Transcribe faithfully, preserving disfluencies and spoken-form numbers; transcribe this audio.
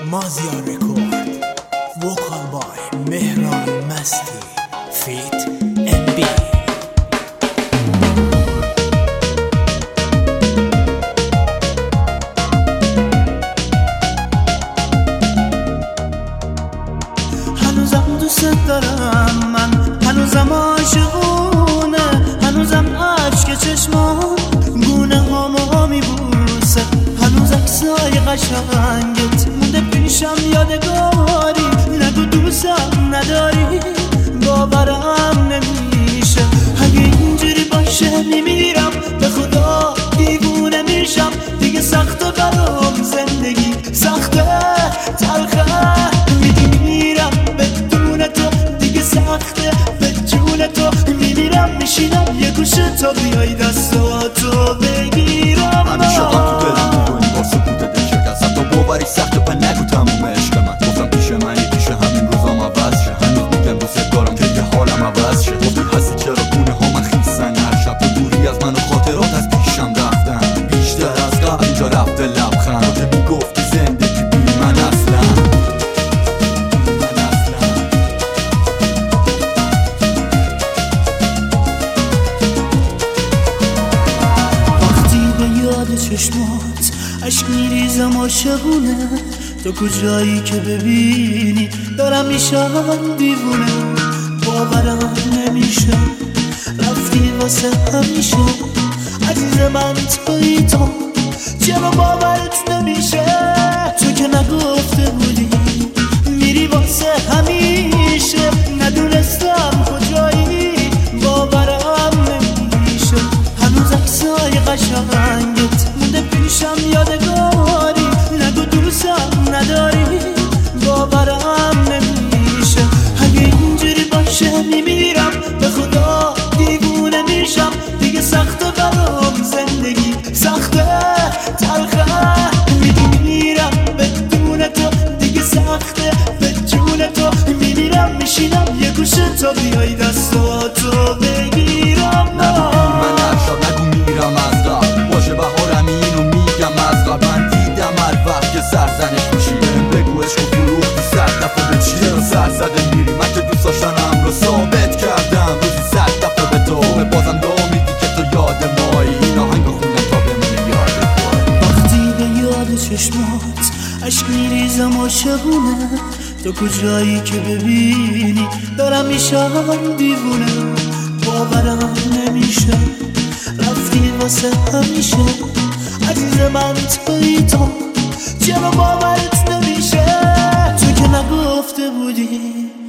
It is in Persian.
مازیار رکورد، وکال بای مهران مستی، فیت ام بی. هنوزم دوست دارم، من هنوزم عاشقونه، هنوزم اشک چشمام گونه هامو میبوسه، هنوز عکسای قشنگت مونده پیشم یادگاری. نگو دوستم نداری، باورم نمیشه. اگه اینجوری باشه میمیرم، به خدا دیوونه میشم. دیگه سخته برام زندگی، سخته تلخه، میمیرم بدون تو. دیگه سخته به جون تو، میمیرم میشینم یه گوشه تا بیای دستاتو بگیرم. همیشه غم تو دلم میکنی با سکوت دل شکست، حتی باوری سخته و نگو تموم عشق من. گفتم پیش منی پیش همین روزام عوض شه، هنوز میگم دوست دارم که یه حالم عوض شه. گفتی هستی چرا گونه ها من خیسن، هر شب تو دوری از من و خاطرات از پیشم رفتن. بیشتر از قبل اینجا رفته لبخند، که میگفتی زندگی بی من اصلا، من اصلا. وقتی به یاد چشمات عشق میریزم عاشقونه، تو کجایی که ببینی دارم میشم دیوونه. باورم نمیشه رفتی واسه همیشه، عزیز من تویی تو، چرا باورت نمیشه؟ تو که نگفته بودی میری واسه همیشه، ندونستم کجایی، باورم نمیشه. هنوز عکسای قشنگت مونده پیشم یادگاری. نگو دوستم نداری، باورم نمیشه. اگه اینجوری باشه میمیرم، به خدا دیوونه میشم. دیگه سخته برام زندگی، سخته تلخه، میمیرم بدون تو. دیگه سخته به جون تو، میمیرم میشینم یه گوشه تا بیای دستاتو بگیرم. من هر شب نگو میرم از قبل، باشه بهارم اینو میگم از قبل. من دیدم هر وقت که سرزنش میشی، بگو عشق و فروختی صد دفعه به چی؟ چرا سر زده میری؟ من که دوست داشتنم رو ثابت کردم روزی صد دفعه به تو. به بازم دعا میدی که تو یاد مایی، این آهنگو خوندم تا بمونه یاد توی. وقتی به یاد چشمات عشق میریزم عاشقونه، تو کجایی که ببینی دارم میشم دیوونه. باورم نمیشه رفتی واسه همیشه، عزیز من تویی تو، چرا باورت نمیشه؟ تو که نگفته بودی